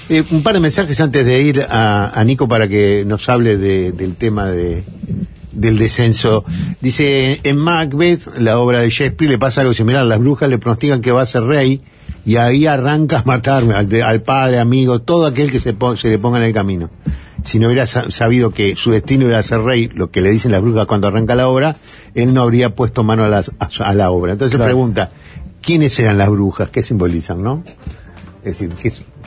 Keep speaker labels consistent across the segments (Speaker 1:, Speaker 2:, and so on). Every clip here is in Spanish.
Speaker 1: Un par de mensajes antes de ir a Nico para que nos hable del tema del descenso. Dice, en Macbeth, la obra de Shakespeare, le pasa algo similar. Las brujas le pronostican que va a ser rey y ahí arranca a matarme al padre, amigo, todo aquel que se le ponga en el camino. Si no hubiera sabido que su destino era ser rey, lo que le dicen las brujas cuando arranca la obra, él no habría puesto mano a la obra. Entonces claro. Pregunta, ¿quiénes eran las brujas? ¿Qué simbolizan, no? Es decir,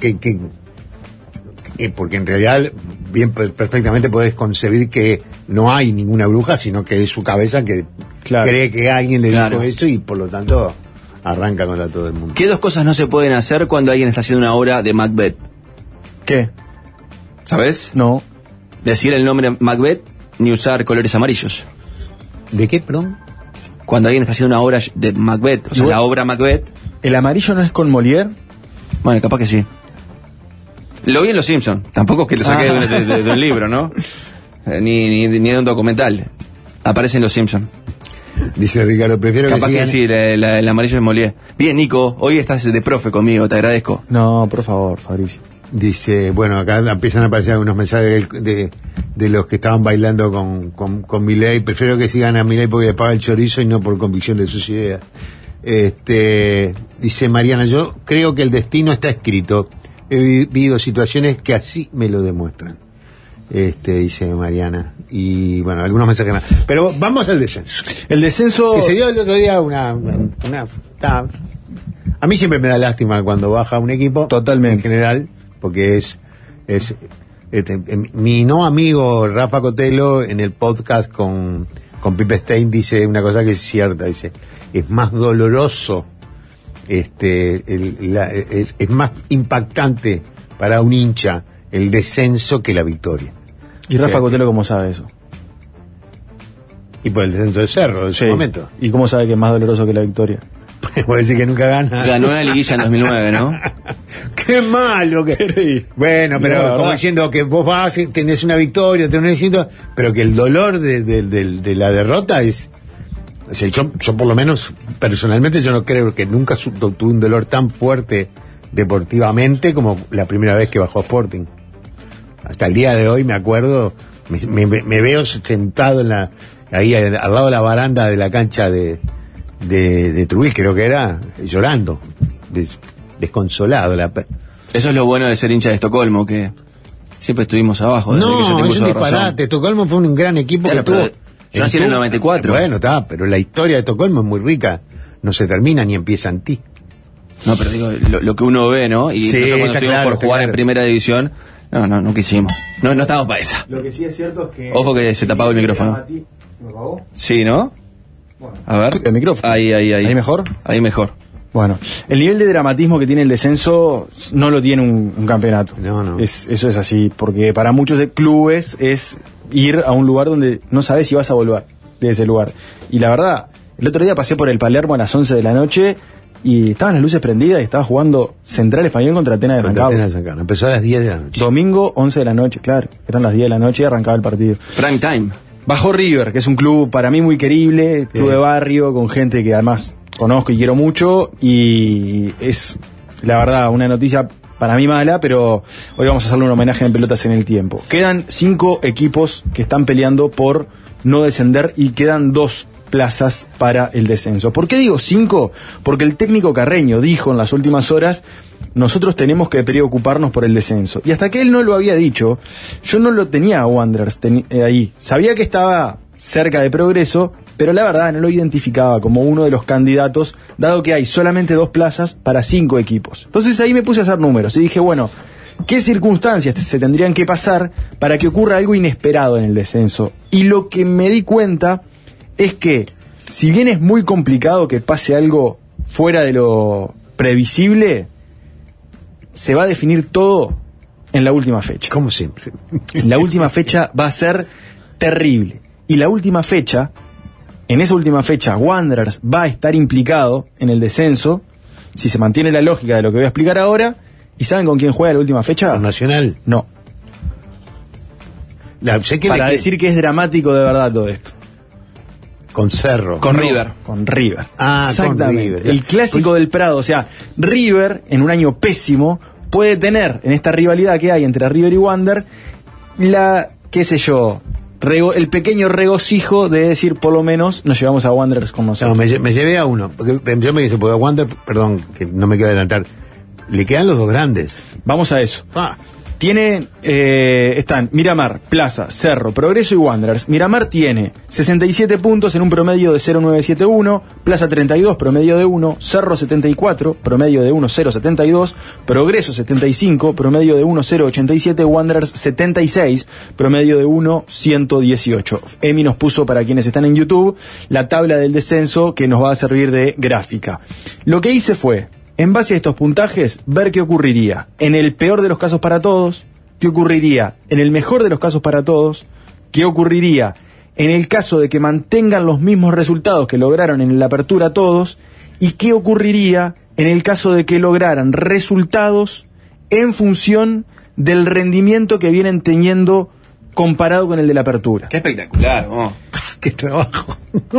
Speaker 1: porque en realidad bien perfectamente podés concebir que no hay ninguna bruja, sino que es su cabeza que cree que alguien le dijo eso y por lo tanto arranca contra todo el mundo.
Speaker 2: ¿Qué dos cosas no se pueden hacer cuando alguien está haciendo una obra de Macbeth?
Speaker 3: ¿Qué?
Speaker 2: ¿Sabes?
Speaker 3: No.
Speaker 2: Decir el nombre Macbeth ni usar colores amarillos.
Speaker 1: ¿De qué, perdón?
Speaker 2: Cuando alguien está haciendo una obra de Macbeth, o sea, la obra Macbeth.
Speaker 3: ¿El amarillo no es con Molière?
Speaker 2: Bueno, capaz que sí. Lo vi en Los Simpsons. Tampoco es que lo saqué de un libro, ¿no? Ni de un documental. Aparece en Los Simpsons.
Speaker 1: Dice Ricardo, prefiero
Speaker 2: capaz
Speaker 1: que
Speaker 2: sí, el amarillo es Molière. Bien, Nico, hoy estás de profe conmigo, te agradezco.
Speaker 3: No, por favor, Fabricio.
Speaker 1: Dice, bueno, acá empiezan a aparecer algunos mensajes de los que estaban bailando con Milei. Prefiero que sigan a Milei porque le paga el chorizo y no por convicción de sus ideas. Dice Mariana, yo creo que el destino está escrito. He vivido situaciones que así me lo demuestran. Dice Mariana. Y bueno, algunos mensajes más. Pero vamos al descenso.
Speaker 3: El descenso...
Speaker 1: Que se dio el otro día a mí siempre me da lástima cuando baja un equipo.
Speaker 3: Totalmente.
Speaker 1: En general, porque mi no amigo Rafa Cotelo en el podcast con Pipe Stein dice una cosa que es cierta. Dice, es más doloroso, es más impactante para un hincha el descenso que la victoria.
Speaker 3: ¿Y Rafa Cotelo cómo sabe eso?
Speaker 1: Y por el descenso de Cerro en ese momento.
Speaker 3: ¿Y cómo sabe que es más doloroso que la victoria?
Speaker 1: Puede decir que nunca gana.
Speaker 2: Ganó una liguilla en 2009, ¿no?
Speaker 1: ¡Qué malo! Bueno, pero como diciendo que vos vas, tenés una victoria, pero que el dolor de la derrota es... O sea, yo por lo menos, personalmente, yo no creo que nunca tuve un dolor tan fuerte deportivamente como la primera vez que bajó Sporting. Hasta el día de hoy me acuerdo, me veo sentado ahí al lado de la baranda de la cancha de Trujillo, creo que era, llorando, desconsolado.
Speaker 2: Eso es lo bueno de ser hincha de Estocolmo, que siempre estuvimos abajo.
Speaker 1: No, es un disparate. Estocolmo fue un gran equipo que tuvo.
Speaker 2: Yo nací en el 94.
Speaker 1: Bueno, está, pero la historia de Estocolmo es muy rica. No se termina ni empieza en ti.
Speaker 2: No, pero digo, lo que uno ve, ¿no? Y
Speaker 1: sí,
Speaker 2: cuando estuvimos por jugar en primera división, no quisimos. No estábamos para esa.
Speaker 3: Lo que sí es cierto es que...
Speaker 2: Ojo que se tapaba el micrófono.
Speaker 3: ¿Se me apagó?
Speaker 2: Sí, ¿no?
Speaker 3: Bueno.
Speaker 2: A ver.
Speaker 3: ¿El micrófono?
Speaker 2: Ahí.
Speaker 3: ¿Ahí mejor?
Speaker 2: Ahí mejor.
Speaker 3: Bueno, el nivel de dramatismo que tiene el descenso no lo tiene un campeonato.
Speaker 1: No.
Speaker 3: Eso es así, porque para muchos clubes es ir a un lugar donde no sabes si vas a volver de ese lugar. Y la verdad, el otro día pasé por el Palermo a las 11 de la noche y estaban las luces prendidas y estaba jugando Central Español contra Atenas de San Carlos.
Speaker 1: Empezó a las 10 de la noche.
Speaker 3: Domingo, 11 de la noche, claro. Eran las 10 de la noche y arrancaba el partido.
Speaker 2: Prime time.
Speaker 3: Bajó River, que es un club para mí muy querible, club de barrio, con gente que además conozco y quiero mucho, y es, la verdad, una noticia para mí mala, pero hoy vamos a hacerle un homenaje en Pelotas en el Tiempo. Quedan 5 equipos que están peleando por no descender y quedan 2 plazas para el descenso. ¿Por qué digo 5? Porque el técnico Carreño dijo en las últimas horas: nosotros tenemos que preocuparnos por el descenso. Y hasta que él no lo había dicho, yo no lo tenía a Wanderers ahí. Sabía que estaba cerca de Progreso, pero la verdad no lo identificaba como uno de los candidatos, dado que hay solamente 2 plazas para 5 equipos. Entonces ahí me puse a hacer números y dije, bueno, ¿qué circunstancias se tendrían que pasar para que ocurra algo inesperado en el descenso? Y lo que me di cuenta es que, si bien es muy complicado que pase algo fuera de lo previsible, se va a definir todo en la última fecha.
Speaker 1: Como siempre.
Speaker 3: La última fecha va a ser terrible. Y la última fecha, en esa última fecha, Wanderers va a estar implicado en el descenso, si se mantiene la lógica de lo que voy a explicar ahora. ¿Y saben con quién juega la última fecha?
Speaker 1: ¿Con Nacional?
Speaker 3: No. Para decir que es dramático de verdad todo esto.
Speaker 1: Con Cerro.
Speaker 2: Con River.
Speaker 3: Con River.
Speaker 1: Ah,
Speaker 3: exactamente.
Speaker 1: Con River.
Speaker 3: El clásico del Prado. O sea, River, en un año pésimo, puede tener en esta rivalidad que hay entre River y Wander qué sé yo, el pequeño regocijo de decir, por lo menos nos llevamos a Wanderers con nosotros.
Speaker 1: No, me llevé a uno, porque yo me dice, porque a Wander, perdón, que no me quiero adelantar, le quedan los dos grandes.
Speaker 3: Vamos a eso. Están Miramar, Plaza, Cerro, Progreso y Wanderers. Miramar tiene 67 puntos en un promedio de 0,971, Plaza 32, promedio de 1, Cerro 74, promedio de 1,072, Progreso 75, promedio de 1,087, Wanderers 76, promedio de 1,118. Emi nos puso, para quienes están en YouTube, la tabla del descenso que nos va a servir de gráfica. Lo que hice fue, en base a estos puntajes, ver qué ocurriría en el peor de los casos para todos, qué ocurriría en el mejor de los casos para todos, qué ocurriría en el caso de que mantengan los mismos resultados que lograron en la apertura todos, y qué ocurriría en el caso de que lograran resultados en función del rendimiento que vienen teniendo comparado con el de la apertura.
Speaker 2: Qué espectacular, ¿no?
Speaker 1: ¡Qué trabajo!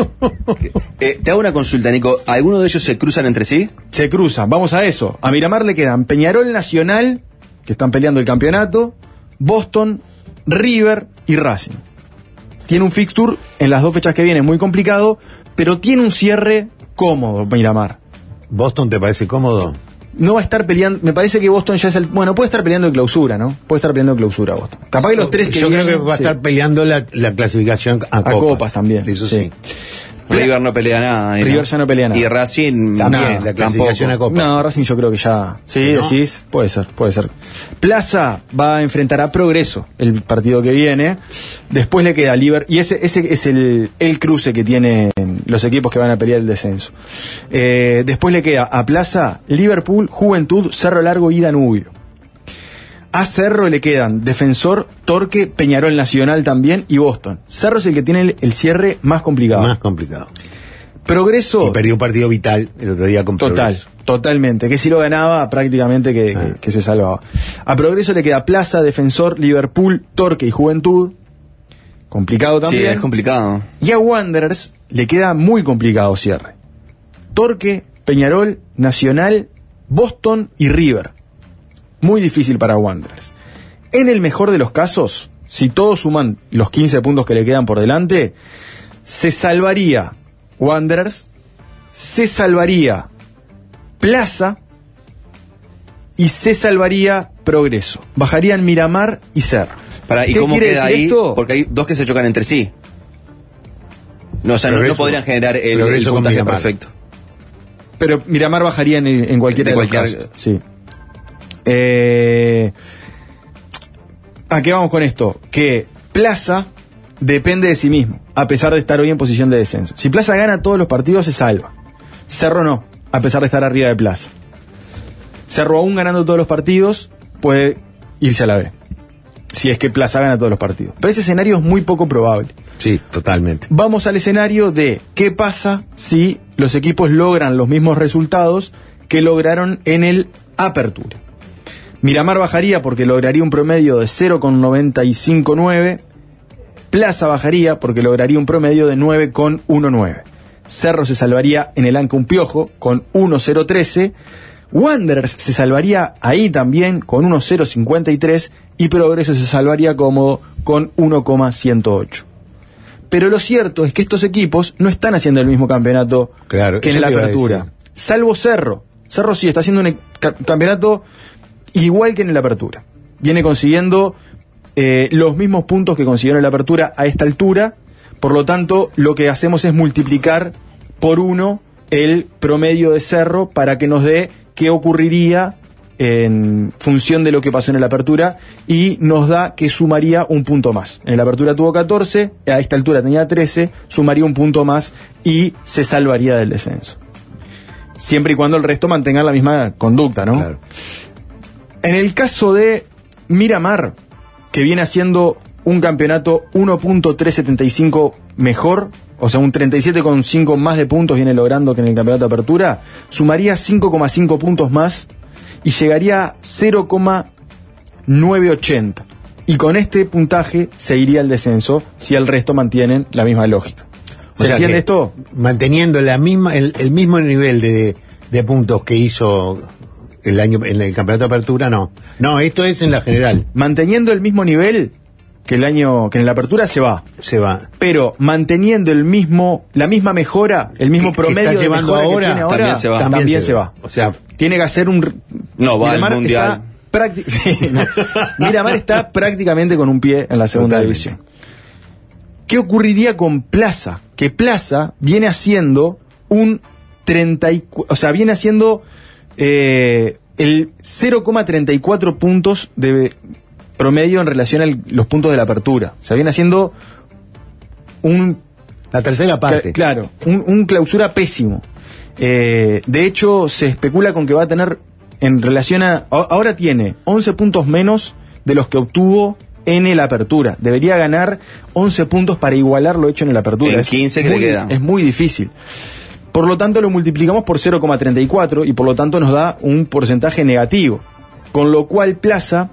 Speaker 2: Te hago una consulta, Nico. ¿Alguno de ellos se cruzan entre sí?
Speaker 3: Se cruzan, vamos a eso. A Miramar le quedan Peñarol, Nacional, que están peleando el campeonato, Boston, River y Racing. Tiene un fixture en las 2 fechas que vienen muy complicado, pero tiene un cierre cómodo Miramar.
Speaker 1: ¿Boston te parece cómodo?
Speaker 3: No va a estar peleando, me parece que Boston ya es bueno, puede estar peleando de clausura, ¿no? Puede estar peleando de clausura Boston. Capaz que los 3 que
Speaker 1: yo
Speaker 3: vienen,
Speaker 1: creo que va a estar peleando la clasificación a
Speaker 3: copas también.
Speaker 1: Eso sí.
Speaker 2: River no pelea nada.
Speaker 3: River ya no pelea nada.
Speaker 2: Y Racing
Speaker 1: también, la clasificación
Speaker 2: tampoco.
Speaker 1: a copas.
Speaker 3: No, Racing yo creo que ya. Sí, ¿no? Decís, puede ser. Plaza va a enfrentar a Progreso el partido que viene. Después le queda Liver. Y ese es el cruce que tienen los equipos que van a pelear el descenso. Después le queda a Plaza, Liverpool, Juventud, Cerro Largo y Danubio. A Cerro le quedan Defensor, Torque, Peñarol Nacional también y Boston. Cerro es el que tiene el cierre más complicado.
Speaker 1: Más complicado.
Speaker 3: Progreso.
Speaker 1: Y perdió un partido vital el otro día con Progreso.
Speaker 3: Totalmente. Que si lo ganaba, prácticamente que se salvaba. A Progreso le queda Plaza, Defensor, Liverpool, Torque y Juventud. Complicado también.
Speaker 2: Sí, es complicado.
Speaker 3: Y a Wanderers le queda muy complicado cierre. Torque, Peñarol, Nacional, Boston y River. Muy difícil para Wanderers. En el mejor de los casos, si todos suman los 15 puntos que le quedan por delante, se salvaría Wanderers, se salvaría Plaza y se salvaría Progreso. Bajarían Miramar y Cerro.
Speaker 2: ¿Y cómo queda ahí? Esto? Porque hay 2 que se chocan entre sí. No, o sea, no podrían generar el puntaje perfecto.
Speaker 3: Pero Miramar bajaría en cualquiera de los casos. Sí. ¿A qué vamos con esto? Que Plaza depende de sí mismo, a pesar de estar hoy en posición de descenso. Si Plaza gana todos los partidos, se salva. Cerro no, a pesar de estar arriba de Plaza. Cerro, aún ganando todos los partidos, puede irse a la B, si es que Plaza gana todos los partidos. Pero ese escenario es muy poco probable.
Speaker 1: Sí, totalmente.
Speaker 3: Vamos al escenario de qué pasa si los equipos logran los mismos resultados que lograron en el Apertura. Miramar bajaría porque lograría un promedio de 0,959. Plaza bajaría porque lograría un promedio de 9,19. Cerro se salvaría en el Anca un Piojo con 1,013. Wanderers se salvaría ahí también con 1,053. Y Progreso se salvaría cómodo con 1,108. Pero lo cierto es que estos equipos no están haciendo el mismo campeonato que en la Apertura. Salvo Cerro. Cerro sí está haciendo un campeonato igual que en la Apertura. Viene consiguiendo los mismos puntos que consiguieron en la Apertura a esta altura. Por lo tanto, lo que hacemos es multiplicar por 1 el promedio de Cerro para que nos dé qué ocurriría en función de lo que pasó en la Apertura, y nos da que sumaría un punto más. En la Apertura tuvo 14, a esta altura tenía 13, sumaría un punto más y se salvaría del descenso. Siempre y cuando el resto mantenga la misma conducta, ¿no?
Speaker 1: Claro.
Speaker 3: En el caso de Miramar, que viene haciendo un campeonato 1.375 mejor, o sea, un 37,5 más de puntos viene logrando que en el campeonato de Apertura, sumaría 5,5 puntos más y llegaría a 0,980. Y con este puntaje se iría al descenso si el resto mantienen la misma lógica. ¿Se entiende esto?
Speaker 1: Manteniendo el mismo nivel de puntos que hizo en el campeonato de apertura no. No, esto es en la general.
Speaker 3: Manteniendo el mismo nivel que en la apertura se va. Pero manteniendo la misma mejora, el mismo promedio de mejora que tiene ahora, también se va.
Speaker 1: O sea,
Speaker 3: tiene que hacer un...
Speaker 2: No, va al Mundial.
Speaker 3: Miramar está prácticamente con un pie en la segunda división. ¿Qué ocurriría con Plaza? Que Plaza viene haciendo el 0,34 puntos de promedio en relación a los puntos de la apertura. O sea, viene haciendo
Speaker 1: la tercera parte.
Speaker 3: Claro, un clausura pésimo. De hecho, se especula con que va a tener, en relación a... Ahora tiene 11 puntos menos de los que obtuvo en el apertura. Debería ganar 11 puntos para igualar lo hecho en el apertura.
Speaker 2: En 15 que le quedan.
Speaker 3: Es muy difícil. Por lo tanto, lo multiplicamos por 0,34 y por lo tanto nos da un porcentaje negativo. Con lo cual Plaza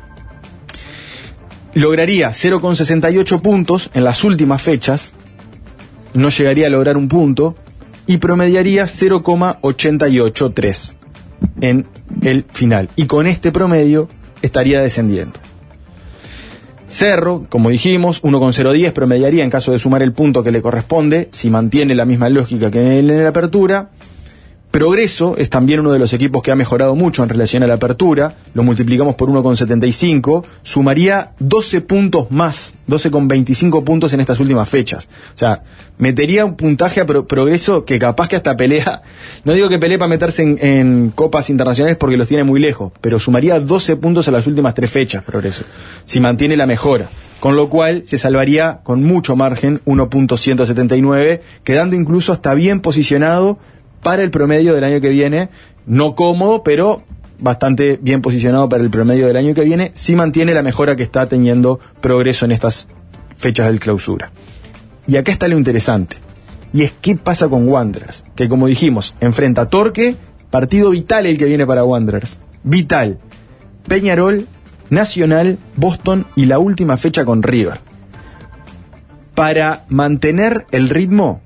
Speaker 3: lograría 0,68 puntos en las últimas fechas, no llegaría a lograr un punto, y promediaría 0,883 en el final. Y con este promedio estaría descendiendo. Cerro, como dijimos, 1,010 promediaría en caso de sumar el punto que le corresponde, si mantiene la misma lógica que en la apertura. Progreso es también uno de los equipos que ha mejorado mucho en relación a la apertura, lo multiplicamos por 1,75, sumaría 12 puntos más, 12,25 puntos en estas últimas fechas. O sea, metería un puntaje a Progreso que capaz que hasta pelea, no digo que pelee para meterse en copas internacionales porque los tiene muy lejos, pero sumaría 12 puntos a las últimas 3 fechas, Progreso, si mantiene la mejora. Con lo cual se salvaría con mucho margen, 1,179, quedando incluso hasta bien posicionado para el promedio del año que viene, no cómodo, pero bastante bien posicionado para el promedio del año que viene, si mantiene la mejora que está teniendo Progreso en estas fechas del clausura. Y acá está lo interesante, y es qué pasa con Wanderers, que como dijimos, enfrenta a Torque, partido vital el que viene para Wanderers, vital, Peñarol, Nacional, Boston y la última fecha con River. Para mantener el ritmo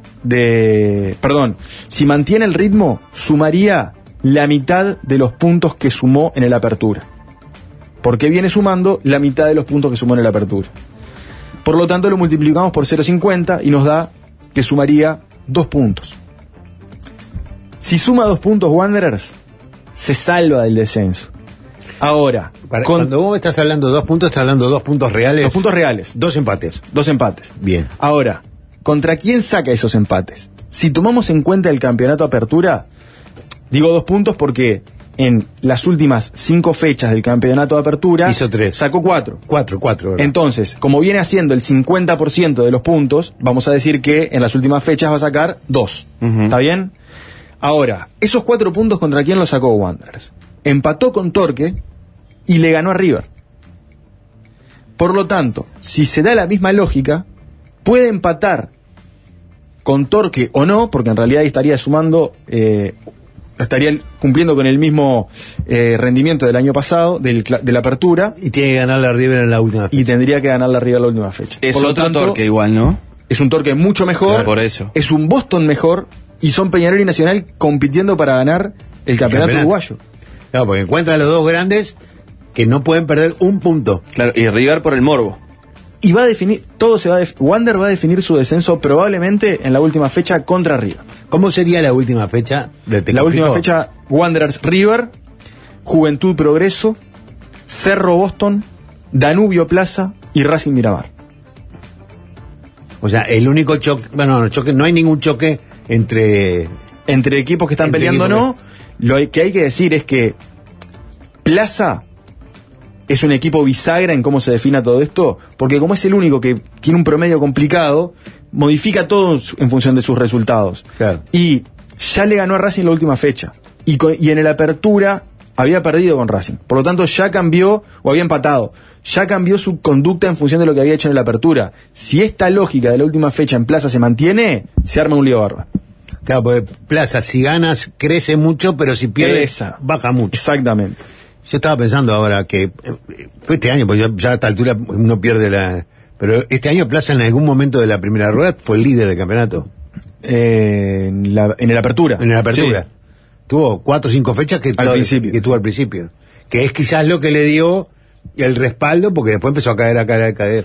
Speaker 3: si mantiene el ritmo, sumaría la mitad de los puntos que sumó en el apertura. Porque viene sumando la mitad de los puntos que sumó en el apertura. Por lo tanto, lo multiplicamos por 0,50 y nos da que sumaría 2 puntos. Si suma 2 puntos Wanderers, se salva del descenso. Ahora,
Speaker 1: cuando vos estás hablando de 2 puntos, estás hablando de 2 puntos reales.
Speaker 3: 2 puntos reales.
Speaker 1: 2 empates.
Speaker 3: 2 empates.
Speaker 1: Bien.
Speaker 3: Ahora, ¿contra quién saca esos empates? Si tomamos en cuenta el campeonato apertura, digo 2 puntos porque en las últimas 5 fechas del campeonato de apertura
Speaker 1: hizo 3.
Speaker 3: Sacó 4.
Speaker 1: 4, ¿verdad?
Speaker 3: Entonces, como viene haciendo el 50% de los puntos, vamos a decir que en las últimas fechas va a sacar 2. ¿Está bien? Ahora, esos 4 puntos, ¿contra quién los sacó Wanderers? Empató con Torque y le ganó a River. Por lo tanto, si se da la misma lógica, puede empatar con Torque o no, porque en realidad estaría sumando, estaría cumpliendo con el mismo rendimiento del año pasado, de la apertura.
Speaker 1: Y tiene que ganar la River en la última fecha.
Speaker 3: Y tendría que ganar la River en la última fecha.
Speaker 2: Es otro Torque igual, ¿no?
Speaker 3: Es un Torque mucho mejor.
Speaker 2: Claro, por eso.
Speaker 3: Es un Boston mejor. Y son Peñarol y Nacional compitiendo para ganar el campeonato uruguayo.
Speaker 1: Claro, porque encuentra a los dos grandes que no pueden perder un punto.
Speaker 2: Claro, y River por el morbo.
Speaker 3: Y va a definir, Wander va a definir su descenso probablemente en la última fecha contra River.
Speaker 1: ¿Cómo sería la última fecha de
Speaker 3: La última fecha, Wanderers River, Juventud Progreso, Cerro Boston, Danubio Plaza y Racing Miramar.
Speaker 1: O sea, el único choque, no hay ningún choque entre
Speaker 3: equipos que están peleando, no. Lo que hay que decir es que Plaza es un equipo bisagra en cómo se defina todo esto, porque como es el único que tiene un promedio complicado, modifica todo en función de sus resultados.
Speaker 1: Claro.
Speaker 3: Y ya le ganó a Racing la última fecha. Y en el apertura había perdido con Racing. Por lo tanto, ya cambió, o había empatado, ya cambió su conducta en función de lo que había hecho en la apertura. Si esta lógica de la última fecha en Plaza se mantiene, se arma un lío bárbaro.
Speaker 1: Claro, porque Plaza, si ganas, crece mucho, pero si pierdes, baja mucho.
Speaker 3: Exactamente.
Speaker 1: Yo estaba pensando ahora que fue este año, porque ya a esta altura uno pierde la... Pero este año Plaza en algún momento de la primera rueda fue el líder del campeonato.
Speaker 3: En la apertura.
Speaker 1: En la apertura.
Speaker 3: Sí.
Speaker 1: tuvo 4 o 5 fechas que tuvo al principio. Que es quizás lo que le dio el respaldo, porque después empezó a caer.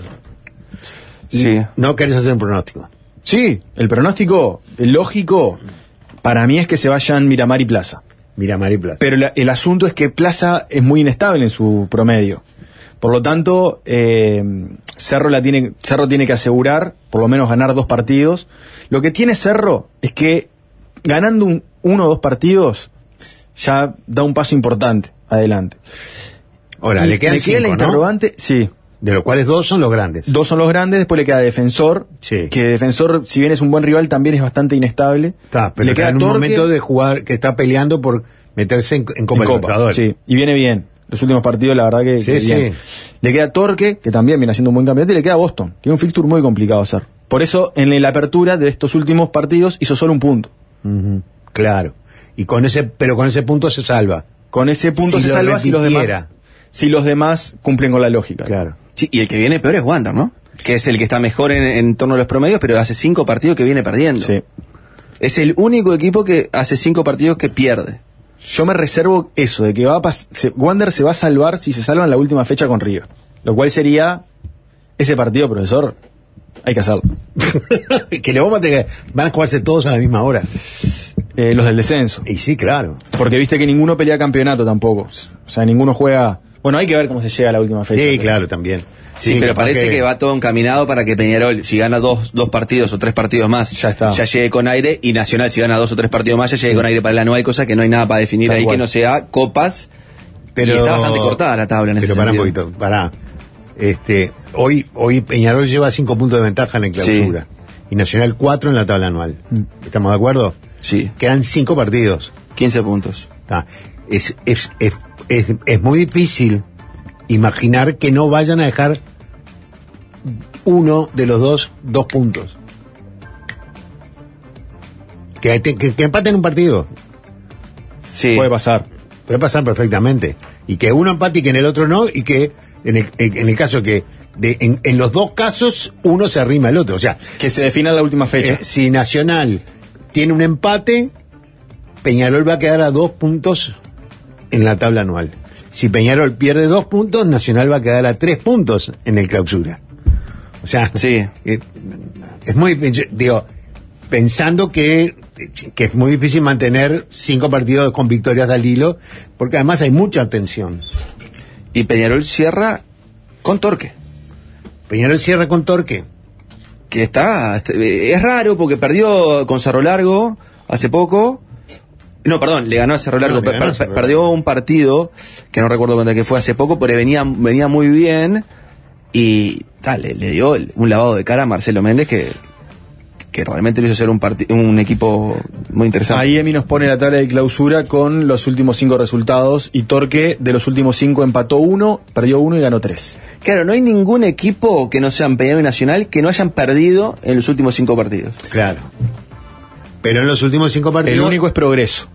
Speaker 2: Sí.
Speaker 1: No querés hacer un pronóstico.
Speaker 3: Sí, el pronóstico, el lógico, para mí es que se vayan Miramar y Plaza.
Speaker 1: Miramar y Plaza.
Speaker 3: Pero el asunto es que Plaza es muy inestable en su promedio. Por lo tanto, Cerro tiene que asegurar, por lo menos ganar 2 partidos. Lo que tiene Cerro es que ganando 1 o 2 partidos ya da un paso importante adelante.
Speaker 1: Ahora, le quedan 5,
Speaker 3: la interrogante, ¿no? Sí.
Speaker 1: De los cuales 2 son los grandes.
Speaker 3: 2 son los grandes, después le queda Defensor.
Speaker 1: Sí.
Speaker 3: Que Defensor, si bien es un buen rival, también es bastante inestable.
Speaker 1: Pero le queda en un momento de jugar que está peleando por meterse en Copa Libertadores.
Speaker 3: Sí, y viene bien. Los últimos partidos, la verdad que
Speaker 1: sí,
Speaker 3: bien.
Speaker 1: Sí.
Speaker 3: Le queda Torque, que también viene haciendo un buen campeonato, y le queda Boston. Tiene un fixture muy complicado hacer. Por eso, en la apertura de estos últimos partidos, hizo solo un punto.
Speaker 1: Claro. Pero con ese punto se salva.
Speaker 3: Con ese punto se salva si los demás cumplen con la lógica.
Speaker 1: Claro.
Speaker 2: Sí, y el que viene peor es Wander, ¿no? Que es el que está mejor en torno a los promedios, pero hace 5 partidos que viene perdiendo.
Speaker 3: Sí.
Speaker 2: Es el único equipo que hace 5 partidos que pierde.
Speaker 3: Yo me reservo eso, de que Wander se va a salvar si se salva en la última fecha con River. Lo cual sería ese partido, profesor, hay que hacerlo.
Speaker 1: Que le vamos a tener, van a jugarse todos a la misma hora.
Speaker 3: Los del descenso.
Speaker 1: Y sí, claro.
Speaker 3: Porque viste que ninguno pelea campeonato tampoco. O sea, ninguno juega... Bueno, hay que ver cómo se llega a la última fecha.
Speaker 1: Sí, claro, también.
Speaker 2: Sí, pero parece que va todo encaminado para que Peñarol, si gana 2 partidos o 3 partidos más, ya llegue con aire, y Nacional, si gana 2 o 3 partidos más, ya llegue con aire para el anual, cosa que no hay nada para definir ahí que no sea copas. Pero y está bastante cortada la tabla en ese sentido.
Speaker 1: Pero pará un poquito, Hoy Peñarol lleva 5 puntos de ventaja en el clausura. Sí. Y Nacional 4 en la tabla anual. ¿Estamos de acuerdo?
Speaker 2: Sí.
Speaker 1: Quedan 5 partidos.
Speaker 2: 15 puntos.
Speaker 1: Es muy difícil imaginar que no vayan a dejar uno de los 2 puntos. Que empaten un partido.
Speaker 2: Sí.
Speaker 3: Puede pasar
Speaker 1: perfectamente. Y que uno empate y que en el otro no, y que en el caso que en los 2 casos uno se arrima al otro. O sea,
Speaker 3: que se defina la última fecha.
Speaker 1: Si Nacional tiene un empate, Peñarol va a quedar a 2 puntos en la tabla anual. Si Peñarol pierde 2 puntos, Nacional va a quedar a 3 puntos en el clausura. O sea,
Speaker 2: sí.
Speaker 1: Es muy, pensando que es muy difícil mantener 5 partidos con victorias al hilo, porque además hay mucha tensión.
Speaker 2: Y Peñarol cierra con Torque. Que es raro porque perdió con Cerro Largo hace poco. No, perdón, le ganó a Cerro Largo. Perdió un partido que no recuerdo cuánto que fue hace poco, pero venía muy bien y le dio un lavado de cara a Marcelo Méndez que realmente le hizo ser un equipo muy interesante.
Speaker 3: Ahí Emi nos pone la tabla de clausura con los últimos 5 resultados, y Torque de los últimos 5 empató 1, perdió 1 y ganó 3.
Speaker 2: Claro, no hay ningún equipo que no sean Peñarol y Nacional que no hayan perdido en los últimos 5 partidos.
Speaker 1: Claro. Pero en los últimos 5 partidos...
Speaker 3: El único es Progreso,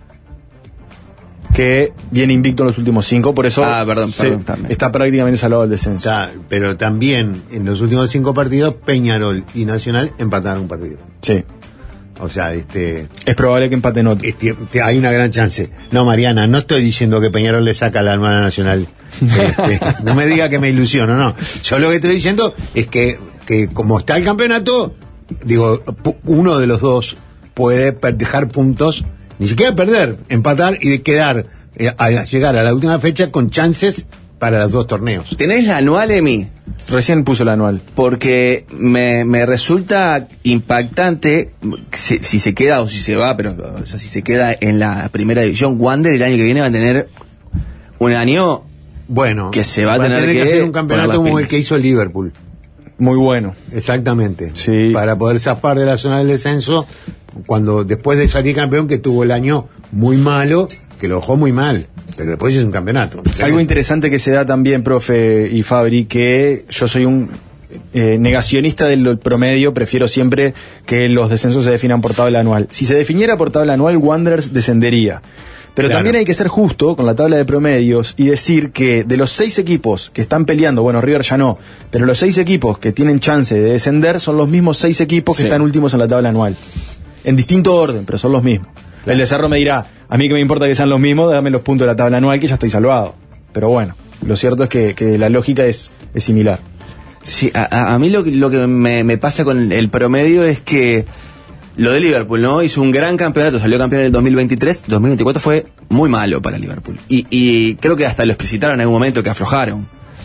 Speaker 3: que viene invicto en los últimos 5, por eso está prácticamente salvado del descenso.
Speaker 1: Pero también en los últimos 5 partidos Peñarol y Nacional empataron un partido.
Speaker 3: Sí.
Speaker 1: O sea,
Speaker 3: es probable que empaten otro.
Speaker 1: Hay una gran chance. No, Mariana, no estoy diciendo que Peñarol le saca la anual a Nacional. No me diga que me ilusiono, no. Yo lo que estoy diciendo es que como está el campeonato, uno de los 2 puede dejar puntos. Ni siquiera perder, empatar y quedar, llegar a la última fecha con chances para los 2 torneos.
Speaker 2: ¿Tenés la anual, Emi?
Speaker 3: Recién puso la anual.
Speaker 2: Porque me resulta impactante si se queda o si se va, pero si se queda en la primera división, Wander el año que viene va a tener un año que se va a tener que
Speaker 1: hacer un campeonato como el que hizo el Liverpool.
Speaker 3: Muy bueno.
Speaker 1: Exactamente.
Speaker 3: Sí.
Speaker 1: Para poder zafar de la zona del descenso, cuando después de salir campeón, que tuvo el año muy malo, que lo dejó muy mal, pero después es un campeonato.
Speaker 3: Algo interesante que se da también, profe y Fabri, que yo soy un negacionista del promedio, prefiero siempre que los descensos se definan por tabla anual. Si se definiera por tabla anual, Wanderers descendería. Pero también hay que ser justo con la tabla de promedios y decir que de los 6 equipos que están peleando, bueno, River ya no, pero los 6 equipos que tienen chance de descender son los mismos 6 equipos que están últimos en la tabla anual. En distinto orden, pero son los mismos. El de Cerro me dirá, a mí que me importa que sean los mismos, dame los puntos de la tabla anual que ya estoy salvado. Pero bueno, lo cierto es que la lógica es similar.
Speaker 2: Sí, a mí lo que me pasa con el promedio es que lo de Liverpool, ¿no? Hizo un gran campeonato, salió campeón en el 2023, 2024 fue muy malo para Liverpool. Y creo que hasta lo explicitaron en algún momento que aflojaron.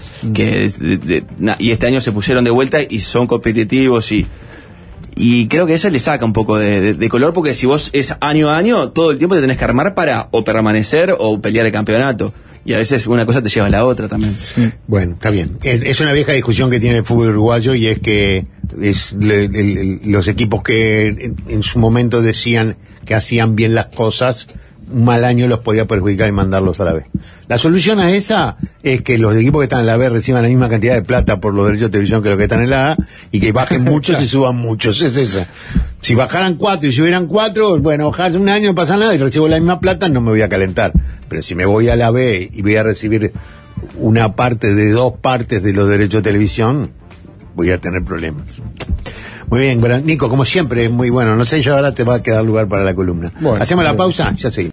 Speaker 2: Y este año se pusieron de vuelta y son competitivos y creo que eso le saca un poco de color, porque si vos es año a año, todo el tiempo te tenés que armar para o permanecer o pelear el campeonato. Y a veces una cosa te lleva a la otra también.
Speaker 1: Sí. Bueno, está bien. Es una vieja discusión que tiene el fútbol uruguayo, y es que los equipos que en su momento decían que hacían bien las cosas, un mal año los podía perjudicar y mandarlos a la B. La solución a esa es que los equipos que están en la B reciban la misma cantidad de plata por los derechos de televisión que los que están en la A, y que bajen muchos y suban muchos. Es esa. Si bajaran 4 y subieran 4, bueno, bajar un año no pasa nada y recibo la misma plata, no me voy a calentar. Pero si me voy a la B y voy a recibir una parte de 2 partes de los derechos de televisión, voy a tener problemas. Muy bien, Nico, como siempre, muy bueno. No sé, yo ahora te va a quedar lugar para la columna. Bueno, hacemos la pausa, ya seguimos.